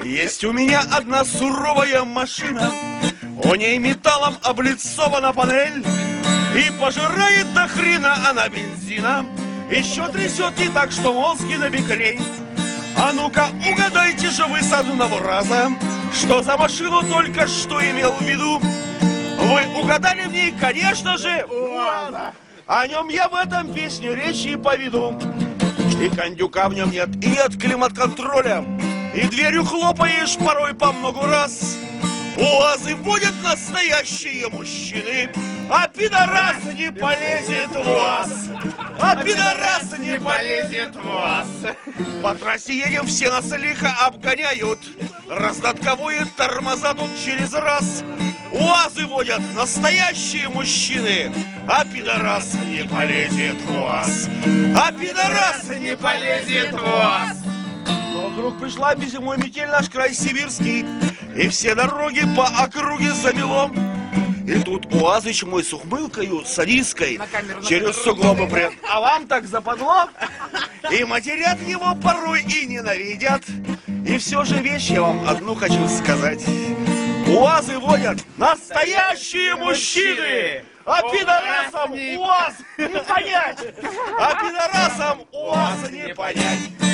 Есть у меня одна суровая машина, у ней металлом облицована панель, и пожирает до хрена она бензина, еще трясет не так, что мозги на бекрень. А ну-ка угадайте же вы с одного раза, что за машину только что имел в виду. Вы угадали в ней, конечно же, УАЗа. О нем я в этом песню речи и поведу. И кондюка в нем нет, и нет климат-контроля, и дверью хлопаешь порой по много раз. УАЗы водят настоящие мужчины, а пидорас не полезет в УАЗ. А пидорас не полезет в УАЗ. По трассе едем, все нас лихо обгоняют, раздатковые тормоза тут через раз. УАЗы водят настоящие мужчины, а пидорас не полезет в УАЗ. А пидорас не полезет в УАЗ. Но вдруг пришла зимой метель наш край сибирский, и все дороги по округе замело. И тут УАЗыч мой с ухмылкою садистской через сугробы прет. А вам так западло? И матерят его порой и ненавидят. И все же вещь я вам одну хочу сказать. УАЗы водят настоящие мужчины, а пидорасам УАЗ не понять. А пидорасам УАЗ не понять.